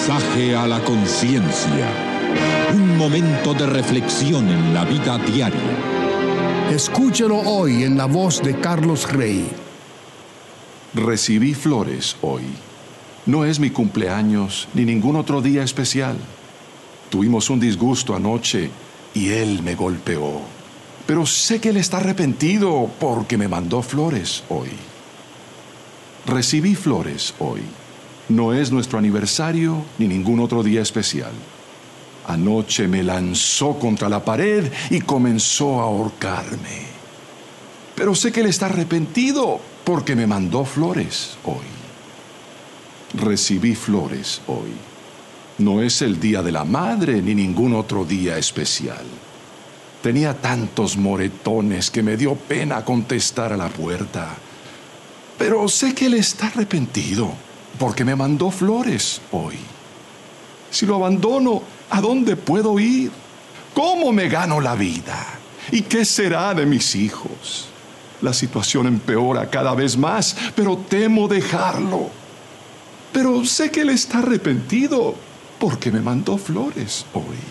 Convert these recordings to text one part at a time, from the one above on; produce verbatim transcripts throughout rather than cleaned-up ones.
Mensaje a la conciencia. Un momento de reflexión en la vida diaria. Escúchelo hoy en la voz de Carlos Rey. Recibí flores hoy. No es mi cumpleaños ni ningún otro día especial. Tuvimos un disgusto anoche y él me golpeó. Pero sé que él está arrepentido porque me mandó flores hoy. Recibí flores hoy. No es nuestro aniversario ni ningún otro día especial. Anoche me lanzó contra la pared y comenzó a ahorcarme. Pero sé que él está arrepentido porque me mandó flores hoy. Recibí flores hoy. No es el día de la madre ni ningún otro día especial. Tenía tantos moretones que me dio pena contestar a la puerta. Pero sé que él está arrepentido porque me mandó flores hoy. Si lo abandono, ¿a dónde puedo ir? ¿Cómo me gano la vida? ¿Y qué será de mis hijos? La situación empeora cada vez más, pero temo dejarlo. Pero sé que él está arrepentido porque me mandó flores hoy.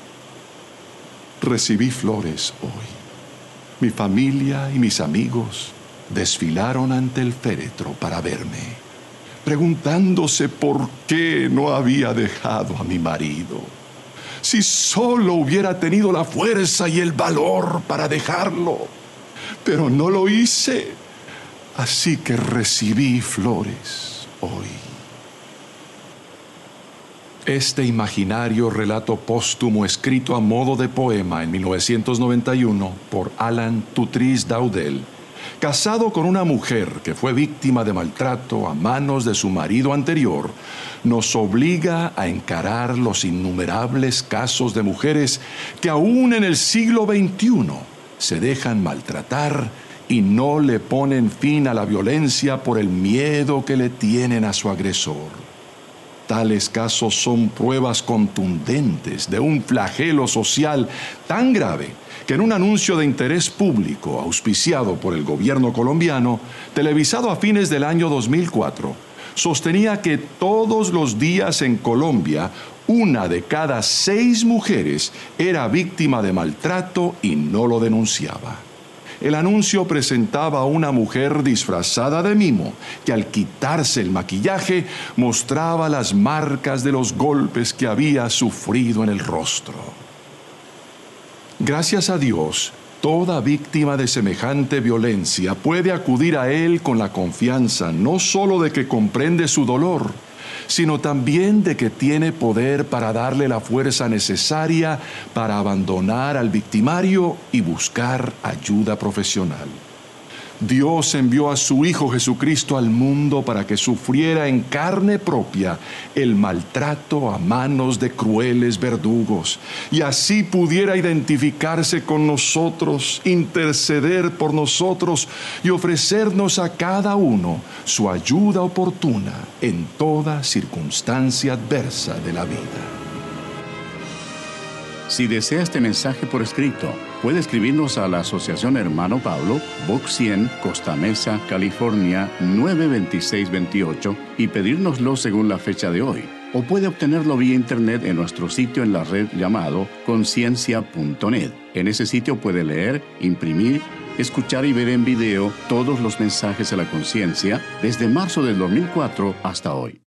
Recibí flores hoy. Mi familia y mis amigos desfilaron ante el féretro para verme, preguntándose por qué no había dejado a mi marido. Si solo hubiera tenido la fuerza y el valor para dejarlo. Pero no lo hice, así que recibí flores hoy. Este imaginario relato póstumo escrito a modo de poema en mil novecientos noventa y uno por Alan Tutrice Daudel, casado con una mujer que fue víctima de maltrato a manos de su marido anterior, nos obliga a encarar los innumerables casos de mujeres que aún en el siglo veintiuno se dejan maltratar y no le ponen fin a la violencia por el miedo que le tienen a su agresor. Tales casos son pruebas contundentes de un flagelo social tan grave que en un anuncio de interés público auspiciado por el gobierno colombiano, televisado a fines del año dos mil cuatro, sostenía que todos los días en Colombia una de cada seis mujeres era víctima de maltrato y no lo denunciaba. El anuncio presentaba a una mujer disfrazada de mimo que al quitarse el maquillaje mostraba las marcas de los golpes que había sufrido en el rostro. Gracias a Dios, toda víctima de semejante violencia puede acudir a Él con la confianza no solo de que comprende su dolor, sino también de que tiene poder para darle la fuerza necesaria para abandonar al victimario y buscar ayuda profesional. Dios envió a su Hijo Jesucristo al mundo para que sufriera en carne propia el maltrato a manos de crueles verdugos y así pudiera identificarse con nosotros, interceder por nosotros y ofrecernos a cada uno su ayuda oportuna en toda circunstancia adversa de la vida. Si desea este mensaje por escrito, puede escribirnos a la Asociación Hermano Pablo, Box cien, Costa Mesa, California, nueve dos seis dos ocho y pedírnoslo según la fecha de hoy. O puede obtenerlo vía internet en nuestro sitio en la red llamado conciencia punto net. En ese sitio puede leer, imprimir, escuchar y ver en video todos los mensajes a la conciencia desde marzo del dos mil cuatro hasta hoy.